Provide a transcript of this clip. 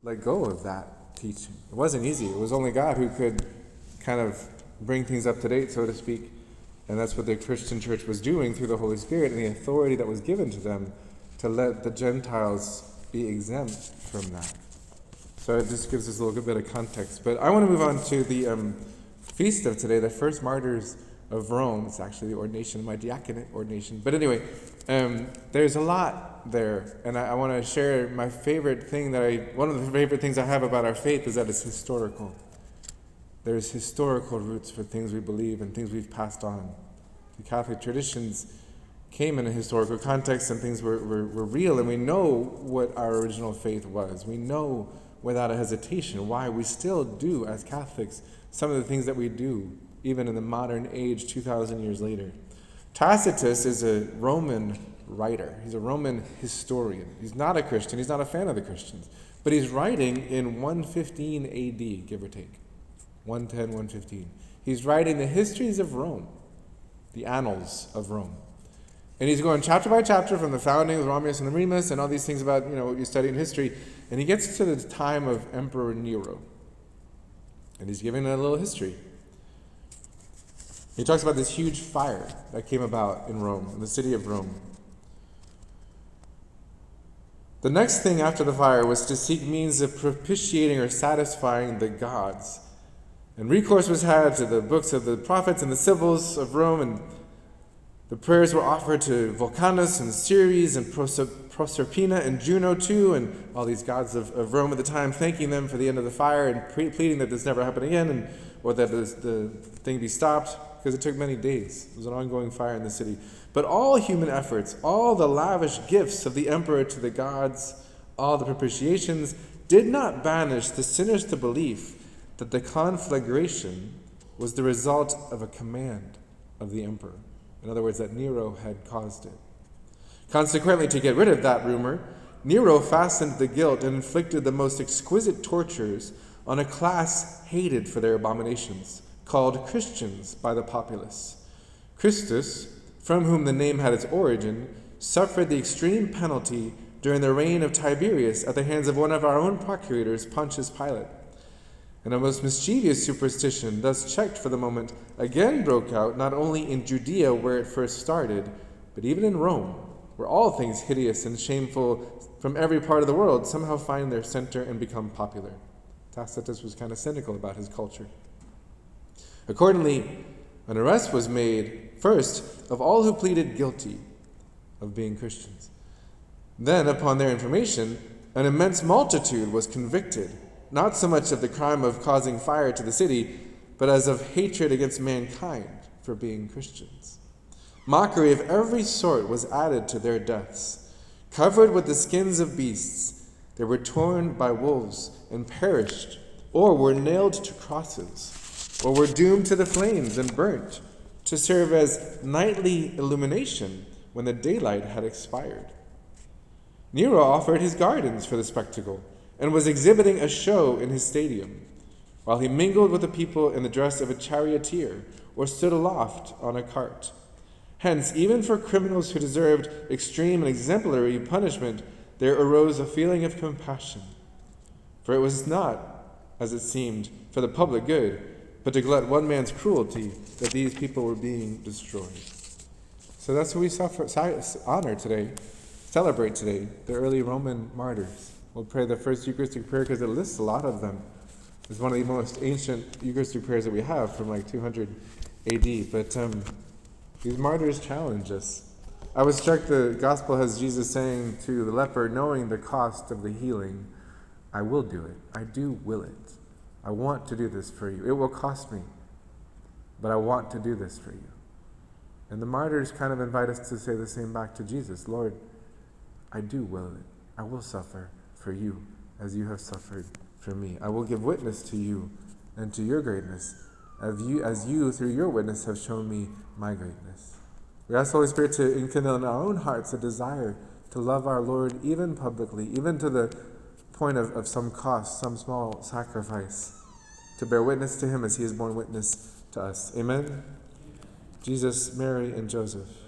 let go of that teaching. It wasn't easy. It was only God who could kind of bring things up to date, so to speak. And that's what the Christian church was doing through the Holy Spirit and the authority that was given to them to let the Gentiles be exempt from that. So it just gives us a little bit of context. But I want to move on to the feast of today, the first martyrs of Rome. It's actually the ordination of my diaconate ordination. But anyway, there's a lot there. And I want to share my favorite thing one of the favorite things I have about our faith is that it's historical. There's historical roots for things we believe and things we've passed on. The Catholic traditions came in a historical context and things were real, and we know what our original faith was. We know without a hesitation why we still do, as Catholics, some of the things that we do, even in the modern age, 2,000 years later. Tacitus is a Roman writer. He's a Roman historian. He's not a Christian. He's not a fan of the Christians. But he's writing in 115 AD, give or take. 110, 115. He's writing the histories of Rome, the annals of Rome. And he's going chapter by chapter from the founding of Romulus and Remus and all these things about, what you study in history. And he gets to the time of Emperor Nero. And he's giving a little history. He talks about this huge fire that came about in Rome, in the city of Rome. The next thing after the fire was to seek means of propitiating or satisfying the gods. And recourse was had to the books of the prophets and the sibyls of Rome, and the prayers were offered to Vulcanus and Ceres and Proserpina and Juno too, and all these gods of Rome at the time, thanking them for the end of the fire and pleading that this never happen again, or that the thing be stopped, because it took many days. It was an ongoing fire in the city. But all human efforts, all the lavish gifts of the emperor to the gods, all the propitiations, did not banish the sinners to belief that the conflagration was the result of a command of the emperor. In other words, that Nero had caused it. Consequently, to get rid of that rumor, Nero fastened the guilt and inflicted the most exquisite tortures on a class hated for their abominations, called Christians by the populace. Christus, from whom the name had its origin, suffered the extreme penalty during the reign of Tiberius at the hands of one of our own procurators, Pontius Pilate. And a most mischievous superstition, thus checked for the moment, again broke out, not only in Judea where it first started, but even in Rome, where all things hideous and shameful from every part of the world somehow find their center and become popular. Tacitus was kind of cynical about his culture. Accordingly, an arrest was made, first, of all who pleaded guilty of being Christians. Then, upon their information, an immense multitude was convicted, not so much of the crime of causing fire to the city, but as of hatred against mankind for being Christians. Mockery of every sort was added to their deaths. Covered with the skins of beasts, they were torn by wolves and perished, or were nailed to crosses, or were doomed to the flames and burnt, to serve as nightly illumination when the daylight had expired. Nero offered his gardens for the spectacle, and was exhibiting a show in his stadium, while he mingled with the people in the dress of a charioteer, or stood aloft on a cart. Hence, even for criminals who deserved extreme and exemplary punishment, there arose a feeling of compassion. For it was not, as it seemed, for the public good, but to glut one man's cruelty that these people were being destroyed. So that's what we honor today, celebrate today, the early Roman martyrs. We'll pray the first Eucharistic prayer because it lists a lot of them. It's one of the most ancient Eucharistic prayers that we have from like 200 AD. But these martyrs challenge us. I was struck the gospel has Jesus saying to the leper, knowing the cost of the healing, I will do it. I do will it. I want to do this for you. It will cost me, but I want to do this for you. And the martyrs kind of invite us to say the same back to Jesus. Lord, I do will it. I will suffer for you as you have suffered for me. I will give witness to you and to your greatness as you through your witness have shown me my greatness. We ask the Holy Spirit to enkindle in our own hearts a desire to love our Lord even publicly, even to the point of some cost, some small sacrifice, to bear witness to him as he has borne witness to us. Amen? Jesus, Mary, and Joseph.